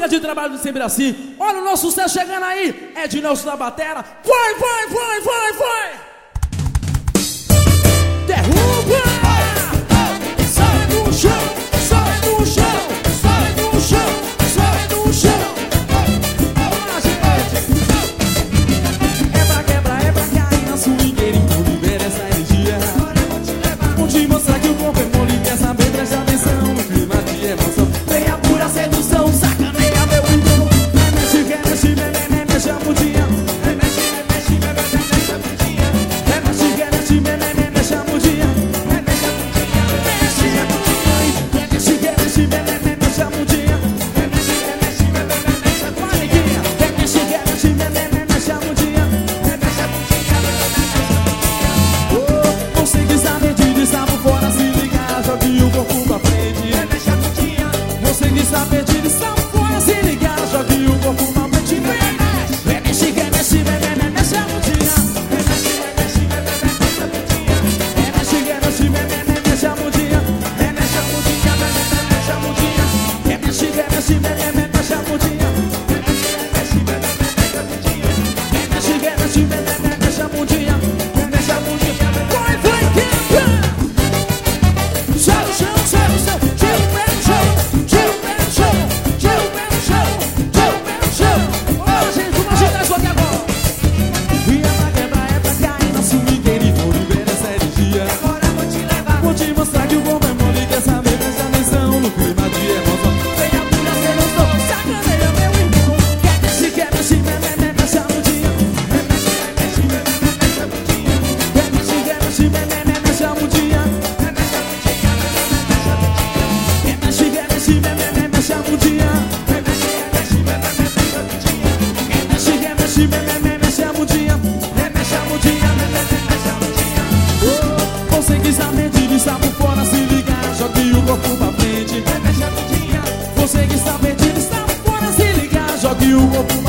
dupla de trabalho do sempre assim. Olha o nosso sucesso chegando aí. É de Nelson da batera. Vai, vai, vai, vai, vai. Derruba. Sai do chão, sai do chão, sai do chão, sai do chão. Olá, gente. É pra quebrar, é pra cair na swingueira. Então libera essa energia. Vou te mostrar que o corpo é mole. Quer saber, preste atenção no clima de emoção. Vem a pura sedução, sacaneia meu irmão. Mexe, mexe, mexe a bundinha. Mexe, mexe, mexe a bundinha. Mexe, mexe, mexe a bundinha. Mexe a bundinha, mexe a bundinha. Mexe, mexe, mexe a bundinha. Mexe, mexe, mexe a barriguinha. Mexe, mexe, mexe a bundinha. Mexe a bundinha, oh, você que sabe de estar por fora, se ligar, jogue o corpo pra frente. Mexe a bundinha. Você que sabe de estar por fora, se ligar, jogue o corpo pra frente. Mexe, mexe, mexe a bundinha. Mexe, mexe, mexe a bundinha. Mexe, mexe, mexe a bundinha. Mexe a bundinha, mexe a bundinha. Mexe, mexe, mexe a bundinha. Mexe, mexe, mexe a bundinha. Mexe, mexe, mexe a bundinha. Mexe a bundinha. Vai, vai, quebra! Chão, chão, chão, chão. Tira o pé no chão. Tira o pé no chão. Tira o pé no chão. Tira o pé no chão. Ó, gente, vamos agitar isso aqui agora. E é pra quebrar, é pra cair na swingueira. E vou liberar essa energia. Agora vou te levar. Vou te mostrar que o corpo é mole. Quer saber, presta atenção no clima de emoção. Vem a pura sedução, sacaneia meu irmão. Quer mexer, mexe a bundinha. Mexe, mexe, mexe a bundinha. Mexe, mexe, mexe a bundinha. Mexe a bundinha, mexe a bundinha. Mexe, mexe, mexe a bundinha. Mexe, mexe, mexe a bundinha. Mexe, mexe, mexe a bundinha. Mexe a bundinha, mexe a bundinha. Oh, você que sabe de estar por fora, se ligar, jogue o corpo pra frente. Mexe a bundinha. Você que está perdido, está fora, se ligar, jogue o corpo